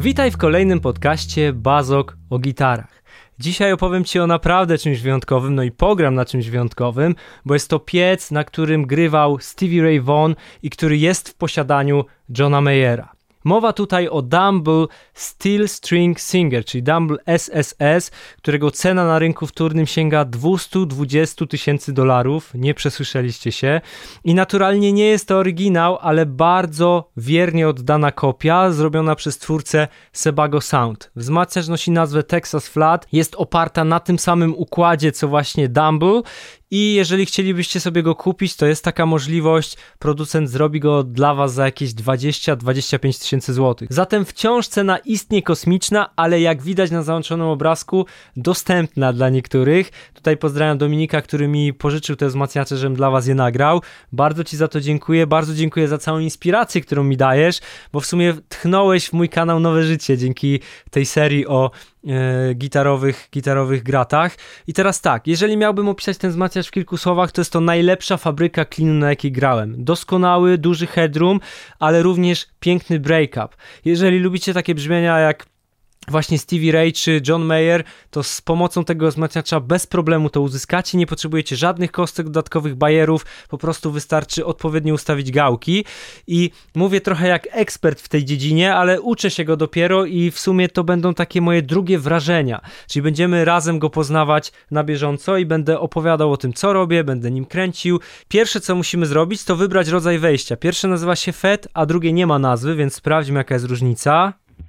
Witaj w kolejnym podcaście Bazok o gitarach. Dzisiaj opowiem Ci o naprawdę czymś wyjątkowym, no i pogram na czymś wyjątkowym, bo jest to piec, na którym grywał Stevie Ray Vaughan i który jest w posiadaniu Johna Mayera. Mowa tutaj o Dumble Steel String Singer, czyli Dumble SSS, którego cena na rynku wtórnym sięga $220,000, nie przesłyszeliście się. I naturalnie nie jest to oryginał, ale bardzo wiernie oddana kopia, zrobiona przez twórcę Sebago Sound. Wzmacniacz nosi nazwę Texas Flat, jest oparta na tym samym układzie, co właśnie Dumble. I jeżeli chcielibyście sobie go kupić, to jest taka możliwość, producent zrobi go dla Was za jakieś 20-25 tysięcy złotych. Zatem wciąż cena istnie kosmiczna, ale jak widać na załączonym obrazku, dostępna dla niektórych. Tutaj pozdrawiam Dominika, który mi pożyczył te wzmacniacze, żebym dla Was je nagrał. Bardzo Ci za to dziękuję, bardzo dziękuję za całą inspirację, którą mi dajesz, bo w sumie tchnąłeś w mój kanał nowe życie dzięki tej serii o gitarowych gratach. I teraz tak, jeżeli miałbym opisać ten wzmacniacz w kilku słowach, to jest to najlepsza fabryka klinu, na jakiej grałem. Doskonały, duży headroom, ale również piękny break-up. Jeżeli lubicie takie brzmienia jak właśnie Stevie Ray czy John Mayer, to z pomocą tego wzmacniacza bez problemu to uzyskacie, nie potrzebujecie żadnych kostek, dodatkowych bajerów, po prostu wystarczy odpowiednio ustawić gałki i mówię trochę jak ekspert w tej dziedzinie, ale uczę się go dopiero i w sumie to będą takie moje drugie wrażenia, czyli będziemy razem go poznawać na bieżąco i będę opowiadał o tym, co robię, będę nim kręcił. Pierwsze, co musimy zrobić, to wybrać rodzaj wejścia. Pierwsze nazywa się FET, a drugie nie ma nazwy, więc sprawdźmy, jaka jest różnica.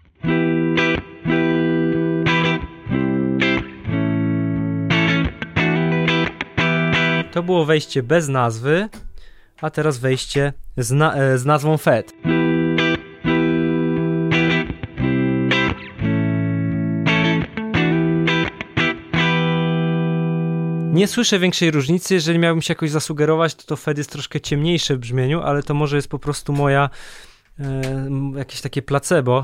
To było wejście bez nazwy, a teraz wejście z nazwą FET. Nie słyszę większej różnicy, jeżeli miałbym się jakoś zasugerować, to FET jest troszkę ciemniejsze w brzmieniu, ale to może jest po prostu moja jakieś takie placebo.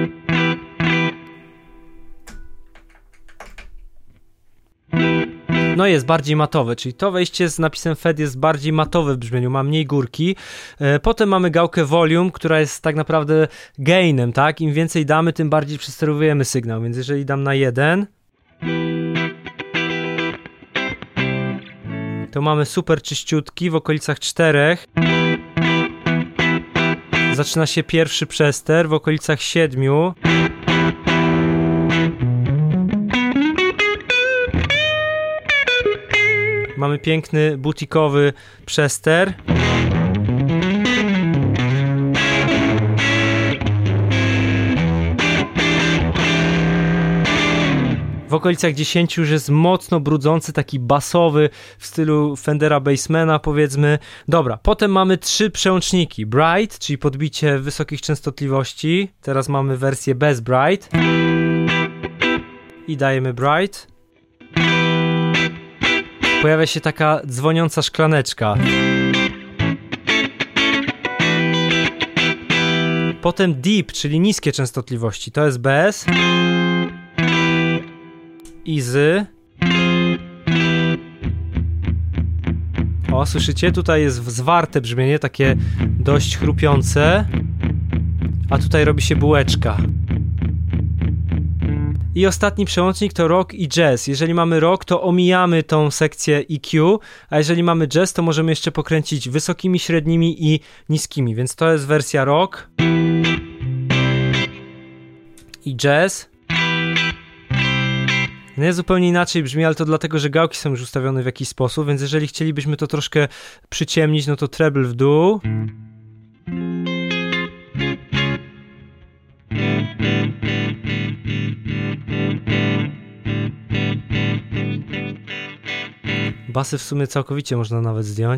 No jest bardziej matowe, czyli to wejście z napisem FET jest bardziej matowe w brzmieniu, ma mniej górki. Potem mamy gałkę volume, która jest tak naprawdę gainem, tak? Im więcej damy, tym bardziej przesterowujemy sygnał, więc jeżeli dam na 1, to mamy super czyściutki, w okolicach 4 zaczyna się pierwszy przester, w okolicach 7 mamy piękny butikowy przester. W okolicach 10 już jest mocno brudzący, taki basowy w stylu Fendera Bassmana, powiedzmy. Dobra, potem mamy 3 przełączniki. Bright, czyli podbicie wysokich częstotliwości. Teraz mamy wersję bez Bright. I dajemy Bright. Pojawia się taka dzwoniąca szklaneczka. Potem deep, czyli niskie częstotliwości. To jest bez. Easy. O, słyszycie? Tutaj jest zwarte brzmienie, takie dość chrupiące. A tutaj robi się bułeczka. I ostatni przełącznik to rock i jazz. Jeżeli mamy rock, to omijamy tą sekcję EQ, a jeżeli mamy jazz, to możemy jeszcze pokręcić wysokimi, średnimi i niskimi. Więc to jest wersja rock i jazz. Nie zupełnie inaczej brzmi, ale to dlatego, że gałki są już ustawione w jakiś sposób, więc jeżeli chcielibyśmy to troszkę przyciemnić, no to treble w dół. Basy w sumie całkowicie można nawet zdjąć.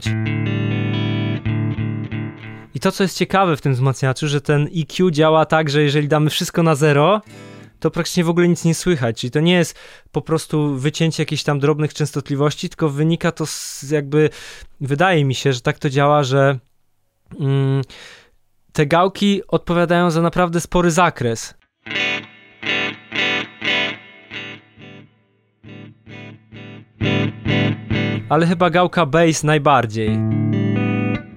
I to, co jest ciekawe w tym wzmacniaczu, że ten EQ działa tak, że jeżeli damy wszystko na 0, to praktycznie w ogóle nic nie słychać. Czyli to nie jest po prostu wycięcie jakichś tam drobnych częstotliwości, tylko wynika to jakby, wydaje mi się, że tak to działa, że te gałki odpowiadają za naprawdę spory zakres. Ale chyba gałka bass najbardziej.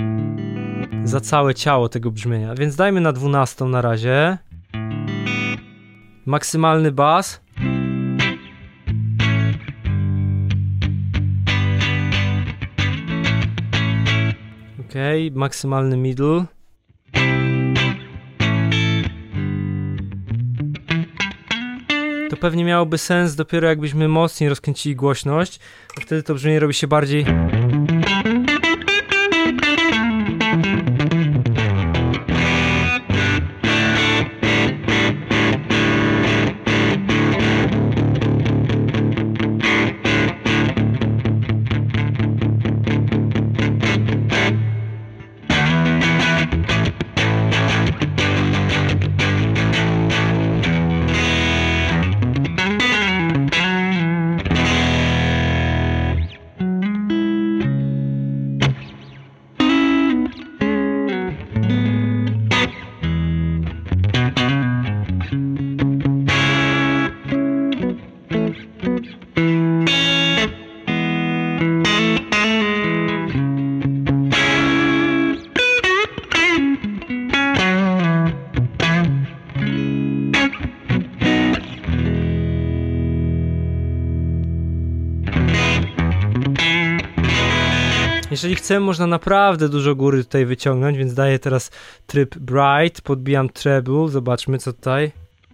Za całe ciało tego brzmienia. Więc dajmy na 12 na razie. maksymalny bas. Okej, maksymalny middle. To pewnie miałoby sens dopiero jakbyśmy mocniej rozkręcili głośność, bo wtedy to brzmienie robi się bardziej... Jeżeli chcemy, można naprawdę dużo góry tutaj wyciągnąć, więc daję teraz tryb bright, podbijam treble, zobaczmy co tutaj.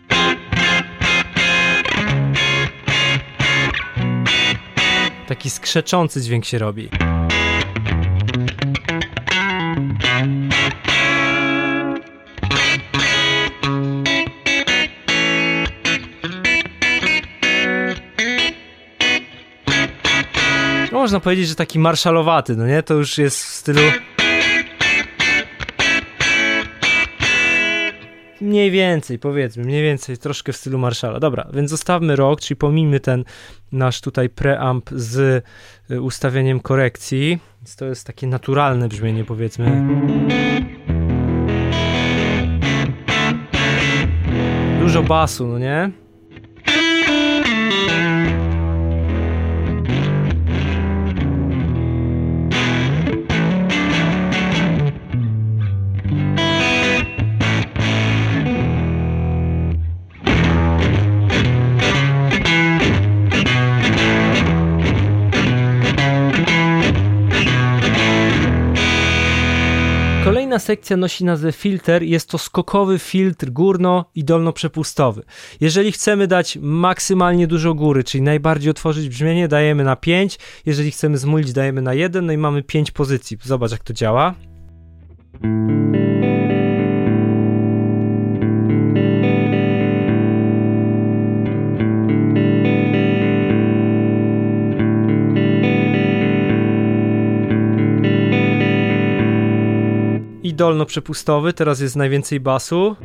Taki skrzeczący dźwięk się robi. Można powiedzieć, że taki marszalowaty, no nie? To już jest w stylu... Mniej więcej, powiedzmy, troszkę w stylu Marszala. Dobra, więc zostawmy rock, czyli pomijmy ten nasz tutaj preamp z ustawieniem korekcji. Więc to jest takie naturalne brzmienie, powiedzmy. Dużo basu, no nie? Kolejna sekcja nosi nazwę filter, jest to skokowy filtr górno- i dolnoprzepustowy. Jeżeli chcemy dać maksymalnie dużo góry, czyli najbardziej otworzyć brzmienie, dajemy na 5, jeżeli chcemy zmulić, dajemy na 1, no i mamy 5 pozycji. Zobacz jak to działa. I dolnoprzepustowy, teraz jest najwięcej basu.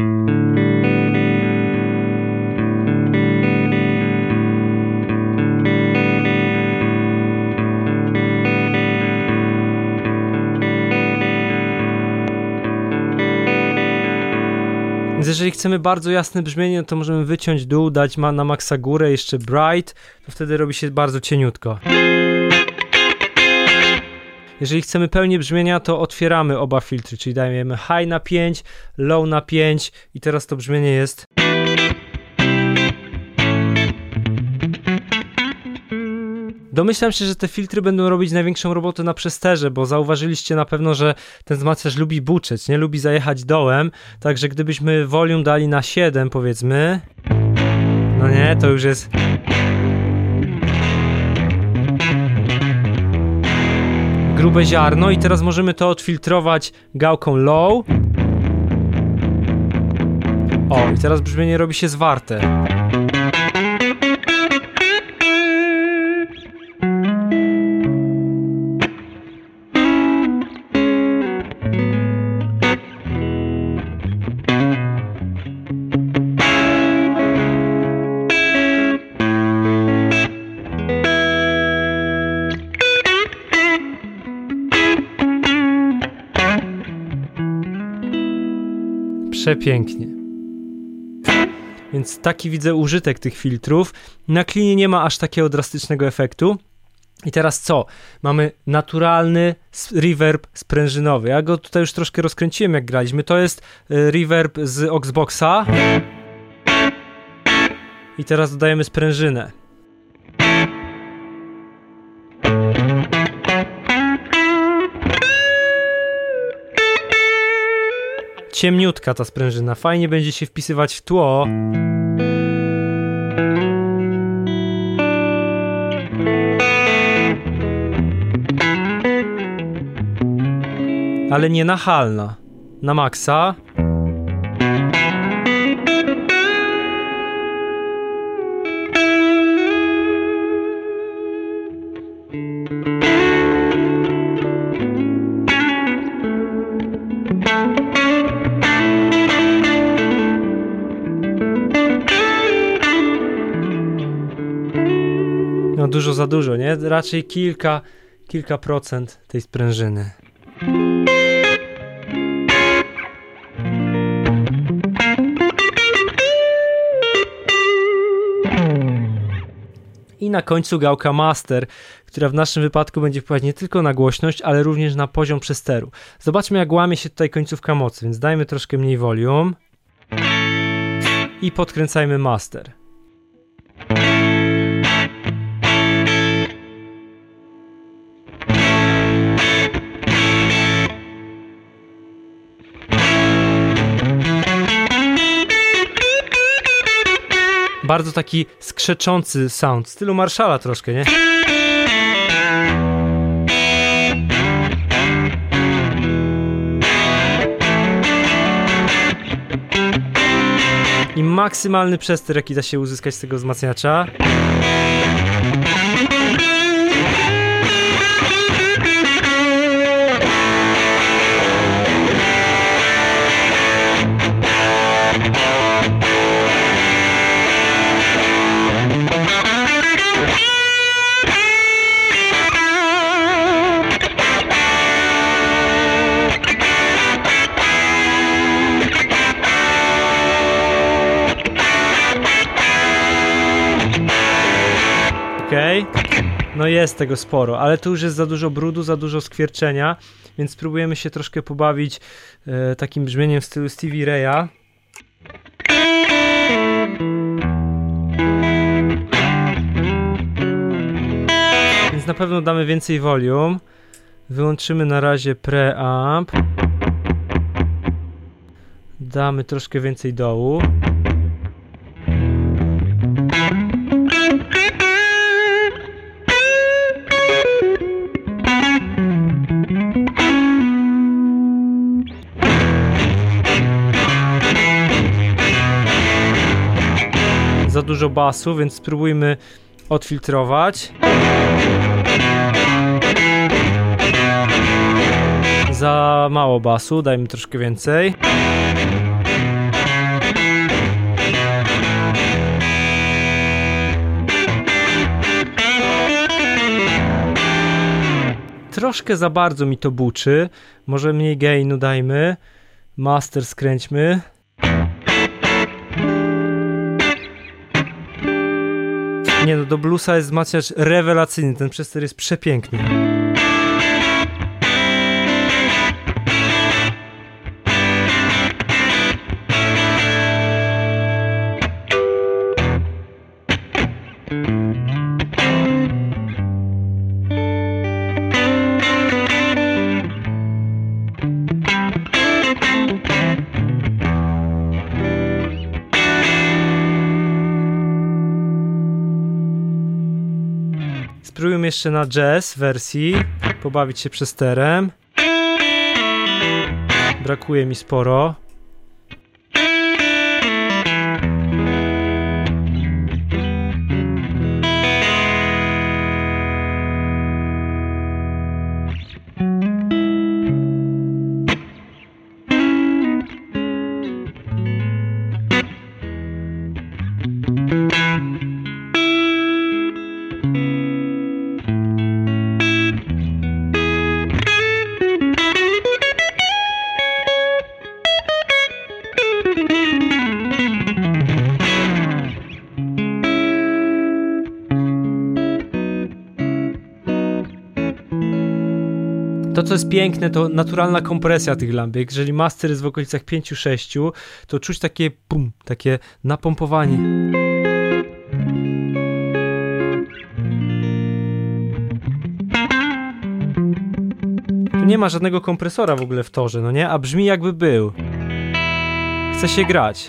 Więc jeżeli chcemy bardzo jasne brzmienie, to możemy wyciąć dół, dać na maksa górę, jeszcze bright, to wtedy robi się bardzo cieniutko. Jeżeli chcemy pełnię brzmienia, to otwieramy oba filtry, czyli dajemy high na 5, low na 5 i teraz to brzmienie jest... Domyślam się, że te filtry będą robić największą robotę na przesterze, bo zauważyliście na pewno, że ten wzmacniacz lubi buczeć, nie lubi zajechać dołem, także gdybyśmy volume dali na 7 powiedzmy, no nie, to już jest... grube ziarno i teraz możemy to odfiltrować gałką low. O, i teraz brzmienie robi się zwarte. Przepięknie. Więc taki widzę użytek tych filtrów. Na klinie nie ma aż takiego drastycznego efektu. I teraz co? Mamy naturalny reverb sprężynowy. Ja go tutaj już troszkę rozkręciłem jak graliśmy. To jest reverb z Oxboxa. I teraz dodajemy sprężynę. Ciemniutka ta sprężyna, fajnie będzie się wpisywać w tło. Ale nie nachalna. Na maksa. No dużo za dużo, nie? Raczej kilka procent tej sprężyny. I na końcu gałka master, która w naszym wypadku będzie wpływać nie tylko na głośność, ale również na poziom przesteru. Zobaczmy, jak łamie się tutaj końcówka mocy, więc dajmy troszkę mniej volume i podkręcajmy master. Bardzo taki skrzeczący sound, w stylu Marshalla troszkę, nie? I maksymalny przester, jaki da się uzyskać z tego wzmacniacza. Okej. No jest tego sporo, ale tu już jest za dużo brudu, za dużo skwierczenia, więc spróbujemy się troszkę pobawić takim brzmieniem w stylu Stevie Raya. Więc na pewno damy więcej volume. Wyłączymy na razie preamp. Damy troszkę więcej dołu. Za dużo basu, więc spróbujmy odfiltrować. Za mało basu, dajmy troszkę więcej. Troszkę za bardzo mi to buczy. Może mniej gainu dajmy. Master skręćmy. Nie no, do bluesa jest wzmacniacz rewelacyjny, ten przester jest przepiękny. Spróbujmy jeszcze na jazz wersji, pobawić się przesterem. Brakuje mi sporo. To, co jest piękne, to naturalna kompresja tych lampek. Jeżeli master jest w okolicach 5-6, to czuć takie pum, takie napompowanie. ma żadnego kompresora w ogóle w torze, no nie? A brzmi jakby był. Chce się grać.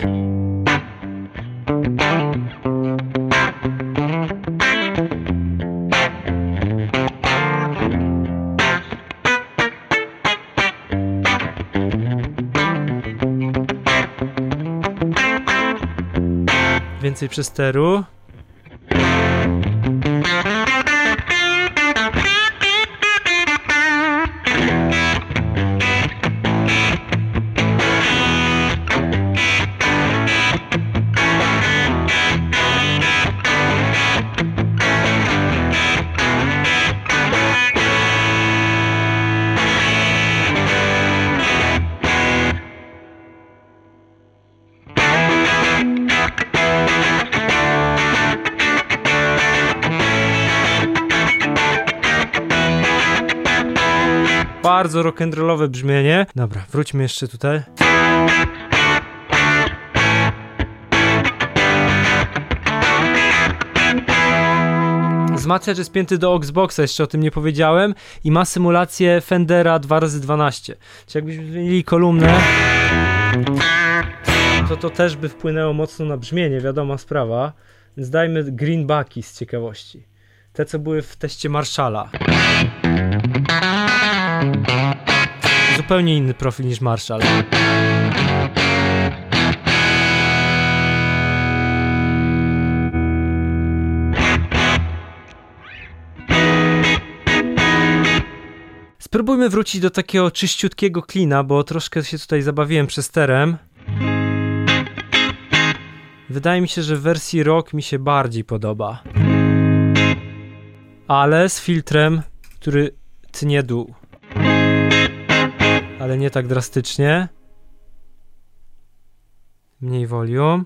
Więcej przesteru. Bardzo rock'n'rollowe brzmienie. Dobra, wróćmy jeszcze tutaj. Wzmacniacz jest pięty do Xboxa, jeszcze o tym nie powiedziałem, i ma symulację Fendera 2x12. Czyli jakbyśmy zmienili kolumnę, to też by wpłynęło mocno na brzmienie, wiadoma sprawa. Więc dajmy greenbacki z ciekawości. Te, co były w teście Marshalla. Zupełnie inny profil niż Marshall. Spróbujmy wrócić do takiego czyściutkiego cleana, bo troszkę się tutaj zabawiłem przesterem. Wydaje mi się, że w wersji rock mi się bardziej podoba. Ale z filtrem, który tnie dół. Ale nie tak drastycznie. Mniej volume.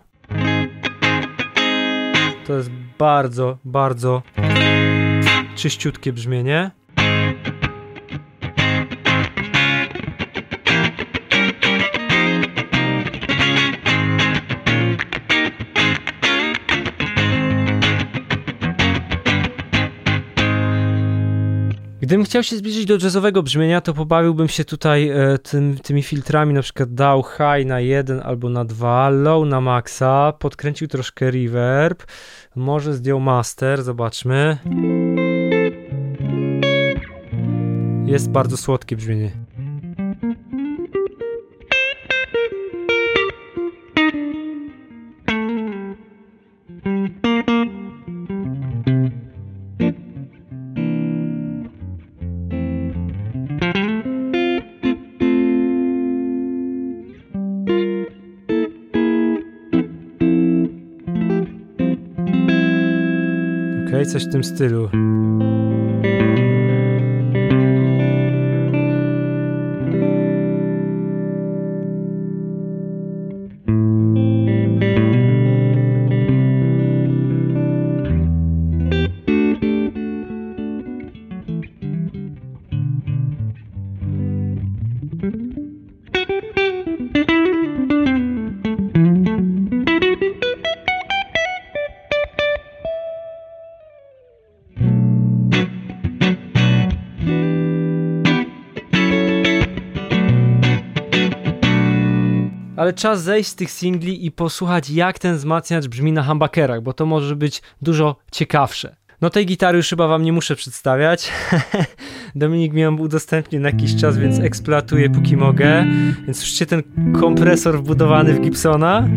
To jest bardzo, bardzo czyściutkie brzmienie. Gdybym chciał się zbliżyć do jazzowego brzmienia, to pobawiłbym się tutaj tymi filtrami, na przykład dał high na 1 albo na 2, low na maxa, podkręcił troszkę reverb, może zdjął master, zobaczmy. Jest bardzo słodkie brzmienie. Coś w tym stylu. Ale czas zejść z tych singli i posłuchać, jak ten wzmacniacz brzmi na humbuckerach, bo to może być dużo ciekawsze. No tej gitary już chyba wam nie muszę przedstawiać. Dominik mi ją udostępnił na jakiś czas, więc eksploatuję póki mogę. Więc słyszycie ten kompresor wbudowany w Gibsona.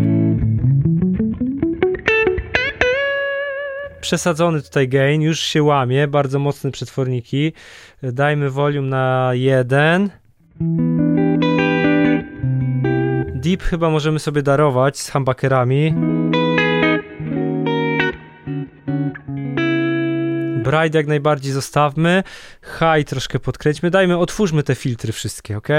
Przesadzony tutaj gain, już się łamie, bardzo mocne przetworniki. Dajmy volume na 1. Deep chyba możemy sobie darować z humbuckerami. Bright jak najbardziej zostawmy. High troszkę podkręćmy. Otwórzmy te filtry wszystkie, ok?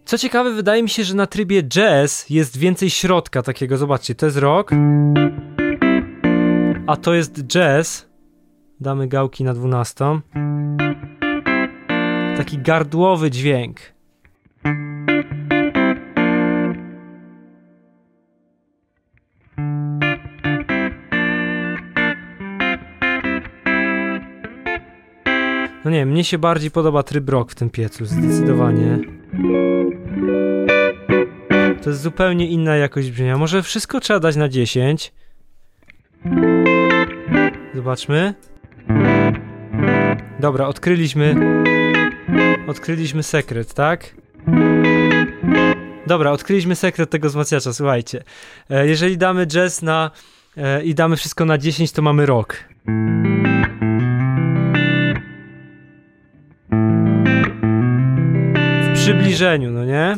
Co ciekawe, wydaje mi się, że na trybie jazz jest więcej środka takiego. Zobaczcie, to jest rock, a to jest jazz. Damy gałki na 12. Taki gardłowy dźwięk. No nie, mnie się bardziej podoba tryb rock w tym piecu, zdecydowanie. To jest zupełnie inna jakość brzmienia. Może wszystko trzeba dać na 10. Zobaczmy. Dobra, odkryliśmy sekret, tak? Dobra, odkryliśmy sekret tego wzmacniacza, słuchajcie. Jeżeli damy jazz i damy wszystko na 10, to mamy rock. W przybliżeniu, no nie?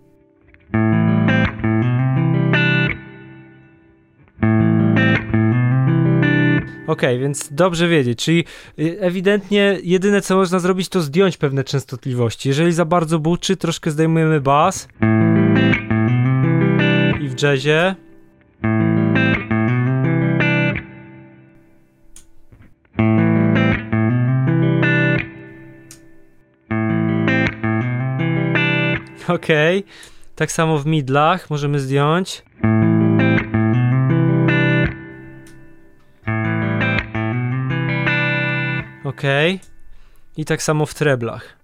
Okej, więc dobrze wiedzieć, czyli ewidentnie jedyne co można zrobić to zdjąć pewne częstotliwości. Jeżeli za bardzo buczy, troszkę zdejmujemy bas i w jazzie. Okej, tak samo w midlach możemy zdjąć. Okej. I tak samo w treblach.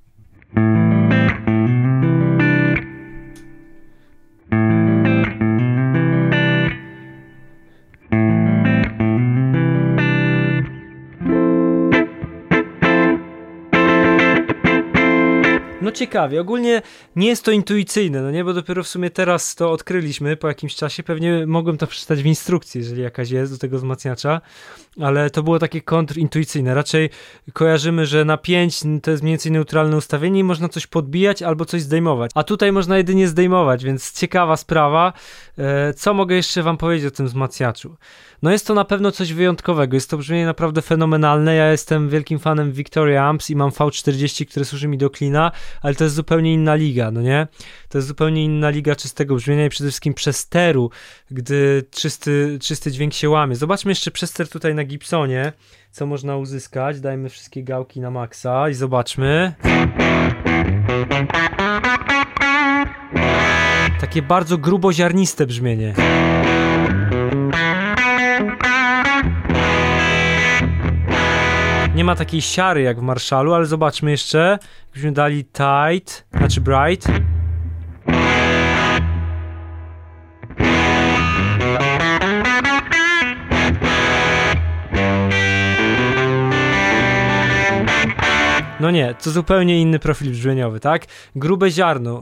No ciekawie, ogólnie nie jest to intuicyjne, no nie, bo dopiero w sumie teraz to odkryliśmy po jakimś czasie, pewnie mogłem to przeczytać w instrukcji, jeżeli jakaś jest do tego wzmacniacza, ale to było takie kontrintuicyjne, raczej kojarzymy, że na 5 to jest mniej więcej neutralne ustawienie i można coś podbijać albo coś zdejmować, a tutaj można jedynie zdejmować, więc ciekawa sprawa. Co mogę jeszcze wam powiedzieć o tym wzmacniaczu? No jest to na pewno coś wyjątkowego, jest to brzmienie naprawdę fenomenalne, ja jestem wielkim fanem Victoria Amps i mam V40, które służy mi do cleana, ale to jest zupełnie inna liga, no nie? To jest zupełnie inna liga czystego brzmienia i przede wszystkim przesteru, gdy czysty dźwięk się łamie. Zobaczmy jeszcze przester tutaj na Gibsonie, co można uzyskać. Dajmy wszystkie gałki na maksa i zobaczmy. Takie bardzo gruboziarniste brzmienie. Nie ma takiej siary jak w Marshallu, ale zobaczmy jeszcze. Jakbyśmy dali tight, znaczy bright. No nie, to zupełnie inny profil brzmieniowy, tak? Grube ziarno.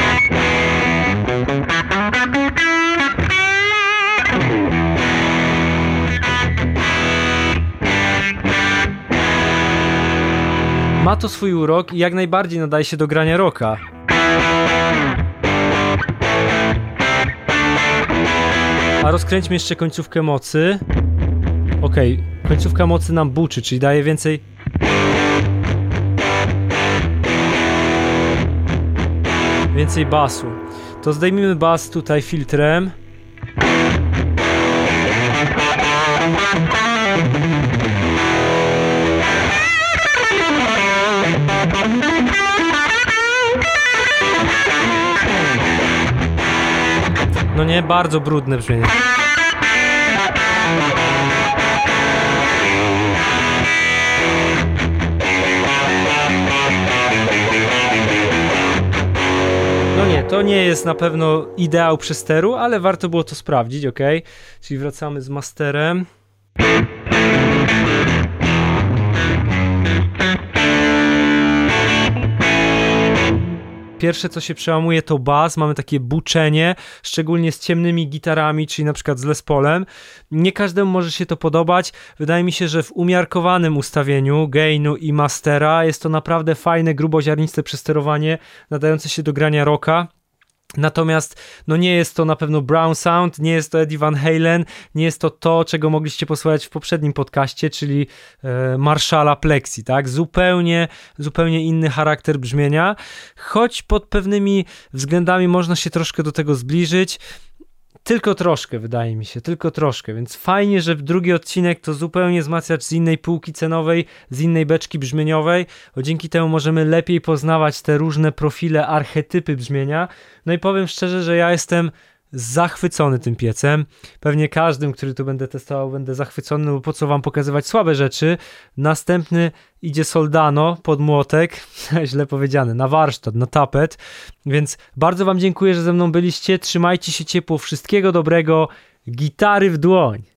Ma to swój urok i jak najbardziej nadaje się do grania rocka. A rozkręćmy jeszcze końcówkę mocy. Okej, końcówka mocy nam buczy, czyli daje więcej... Więcej basu. To zdejmijmy bas tutaj filtrem. No nie, bardzo brudne brzmienie. No nie, to nie jest na pewno ideał przesteru, ale warto było to sprawdzić, ok? Czyli wracamy z masterem. Pierwsze co się przełamuje to bas, mamy takie buczenie, szczególnie z ciemnymi gitarami, czyli na przykład z Les Paulem. Nie każdemu może się to podobać, wydaje mi się, że w umiarkowanym ustawieniu gainu i mastera jest to naprawdę fajne, gruboziarniste przesterowanie, nadające się do grania rocka. Natomiast no nie jest to na pewno Brown Sound, nie jest to Eddie Van Halen, nie jest to, czego mogliście posłuchać w poprzednim podcaście, czyli Marshalla Plexi, tak? Zupełnie inny charakter brzmienia, choć pod pewnymi względami można się troszkę do tego zbliżyć. Tylko troszkę, wydaje mi się, tylko troszkę, więc fajnie, że w drugi odcinek to zupełnie wzmacniacz z innej półki cenowej, z innej beczki brzmieniowej, bo dzięki temu możemy lepiej poznawać te różne profile, archetypy brzmienia. No i powiem szczerze, że ja jestem zachwycony tym piecem. Pewnie każdym, który tu będę testował, będę zachwycony, no bo po co wam pokazywać słabe rzeczy. Następny idzie Soldano pod młotek, źle powiedziane, na warsztat, na tapet. Więc bardzo wam dziękuję, że ze mną byliście. Trzymajcie się ciepło, wszystkiego dobrego, gitary w dłoń.